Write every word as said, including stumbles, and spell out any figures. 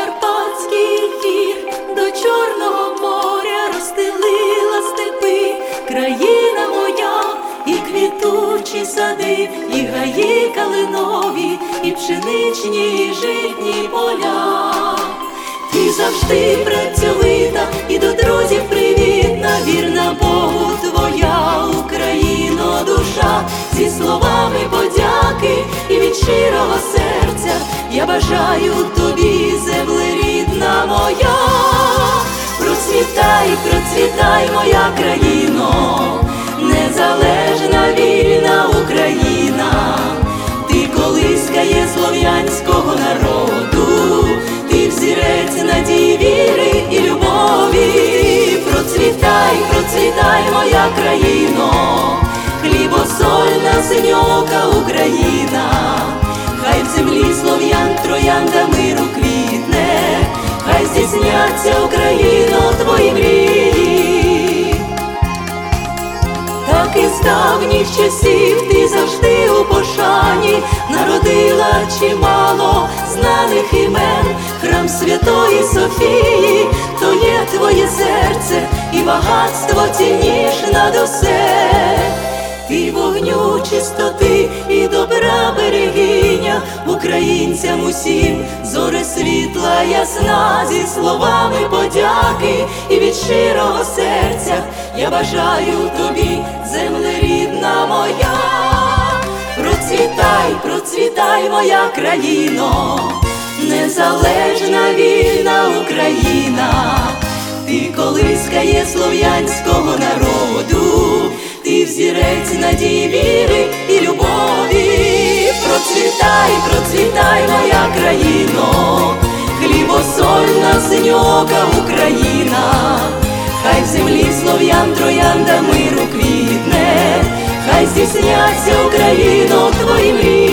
Карпатський гір до Чорного моря розстелила степи. Країна моя, і квітучі сади, і гаї калинові, і пшеничні, і житні поля. Ти завжди працьовита і до друзів привітна, вірна Богу твоя Україно душа. Зі словами подяки і від щирого серця я бажаю тобі, земле рідна моя. Процвітай, процвітай, моя країно, незалежна вільна Україна. Ти колиска є слов'янського народу, ти взірець надії, віри і любові. Процвітай, процвітай, моя країно, хлібосольна синьока Україна. Хай в землі слов'ян троянда миру квітне, хай здійсняться, Україно, твої мрії. Так із давніх часів ти завжди у пошані народила чимало знаних імен. Храм Святої Софії — то є твоє серце, і багатство цінніш над усе. Ти вогню чистоти і добра берегиня, українцям усім зоре світла ясна. Зі словами подяки і від щирого серця я бажаю тобі, земле рідна моя. Процвітай, процвітай, моя країно, незалежна вільна Україна. Ти колиска є слов'янського народу, ти взірець надії, віри і любові. Процвітай, процвітай, моя країно, хлібосольна синьока Україна. Хай в землі слов'ян троянда миру квітне, хай здійсняться, Україно, твої мрії.